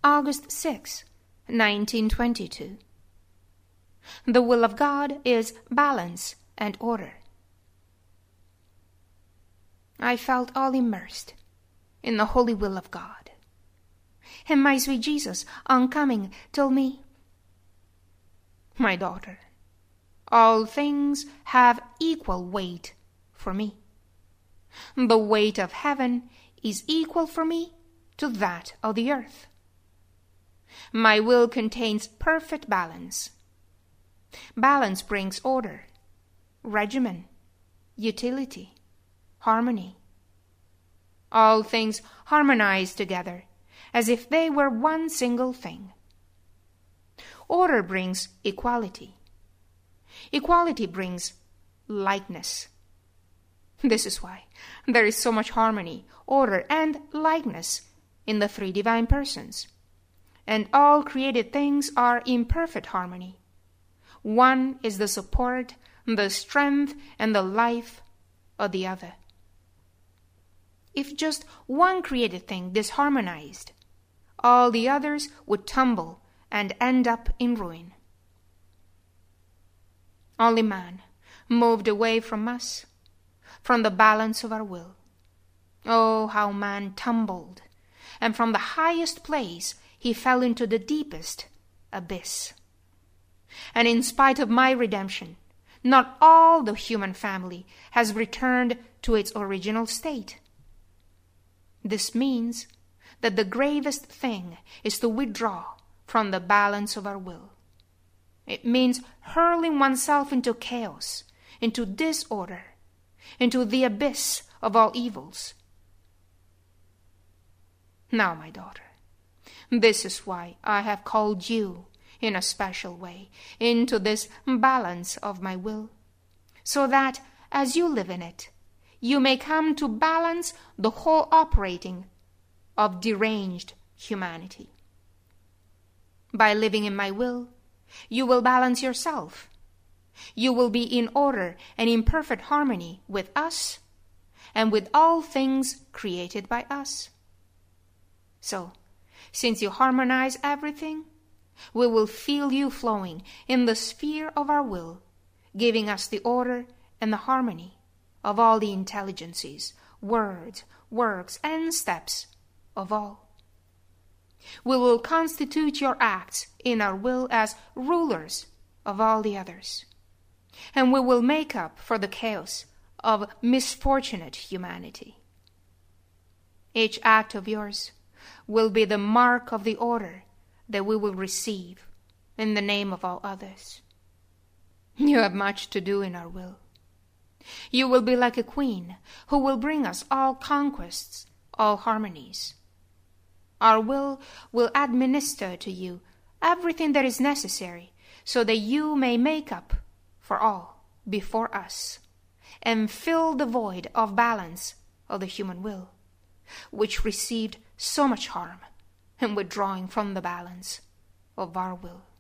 August 6, 1922. The will of God is balance and order. I felt all immersed in the holy will of God. And my sweet Jesus, on coming, told me, "My daughter, all things have equal weight for me. The weight of heaven is equal for me to that of the earth. My will contains perfect balance. Balance brings order, regimen, utility, harmony. All things harmonize together as if they were one single thing. Order brings equality. Equality brings likeness. This is why there is so much harmony, order, and likeness in the three divine persons. And all created things are in perfect harmony. One is the support, the strength, and the life of the other. If just one created thing disharmonized, all the others would tumble and end up in ruin. Only man moved away from us, from the balance of our will. Oh, how man tumbled, and from the highest place he fell into the deepest abyss. And in spite of my redemption, not all the human family has returned to its original state. This means that the gravest thing is to withdraw from the balance of our will. It means hurling oneself into chaos, into disorder, into the abyss of all evils. Now, my daughter, this is why I have called you in a special way into this balance of my will, so that, as you live in it, you may come to balance the whole operating of deranged humanity. By living in my will, you will balance yourself. You will be in order and in perfect harmony with us and with all things created by us. So, since you harmonize everything, we will feel you flowing in the sphere of our will, giving us the order and the harmony of all the intelligences, words, works, and steps of all. We will constitute your acts in our will as rulers of all the others, and we will make up for the chaos of misfortunate humanity. Each act of yours will be the mark of the order that we will receive in the name of all others. You have much to do in our will. You will be like a queen who will bring us all conquests, all harmonies. Our will administer to you everything that is necessary so that you may make up for all before us and fill the void of balance of the human will, which received so much harm in withdrawing from the balance of our will.